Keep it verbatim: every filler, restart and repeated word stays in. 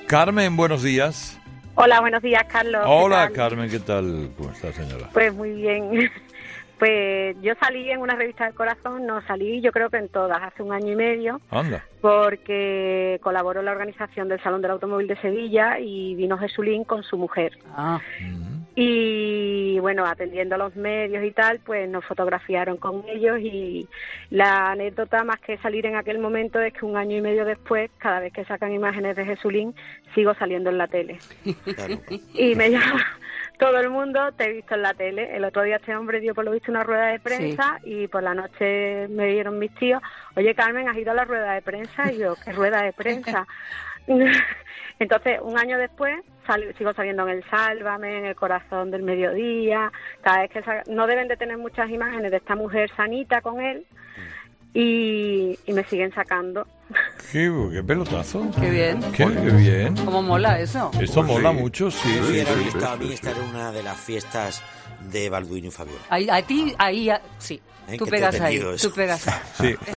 Carmen, buenos días. Hola, buenos días, Carlos. Hola, Carmen, ¿qué tal? ¿Cómo está, señora? Pues muy bien. Pues yo salí en una revista del Corazón, no salí, yo creo que en todas, hace un año y medio. Anda. Porque colaboró en la organización del Salón del Automóvil de Sevilla y vino Jesulín con su mujer. Ah. Mm. Y bueno, atendiendo a los medios y tal, pues nos fotografiaron con ellos y la anécdota más que salir en aquel momento es que un año y medio después, cada vez que sacan imágenes de Jesulín, sigo saliendo en la tele. Claro. Y me llama todo el mundo, te he visto en la tele. El otro día este hombre dio por lo visto una rueda de prensa sí. Y por la noche me dieron mis tíos, oye Carmen, ¿has ido a la rueda de prensa? Y yo, ¿qué rueda de prensa? Entonces, un año después, sal, sigo saliendo en el Sálvame, en el Corazón del Mediodía, cada vez que sal, no deben de tener muchas imágenes de esta mujer sanita con él, y, y me siguen sacando. Qué, qué pelotazo. Qué bien. Qué, qué bien. ¿Cómo mola eso? Esto Pues mola sí. mucho, sí. Yo sí, hubiera sí, visto sí, a mí sí, estar sí. en una de las fiestas de Balduino y Fabiola. Ahí, a ti, ahí, a- sí. ¿Eh? Tú Que te he pegas ahí, entendido eso. tú pegas ahí. Sí.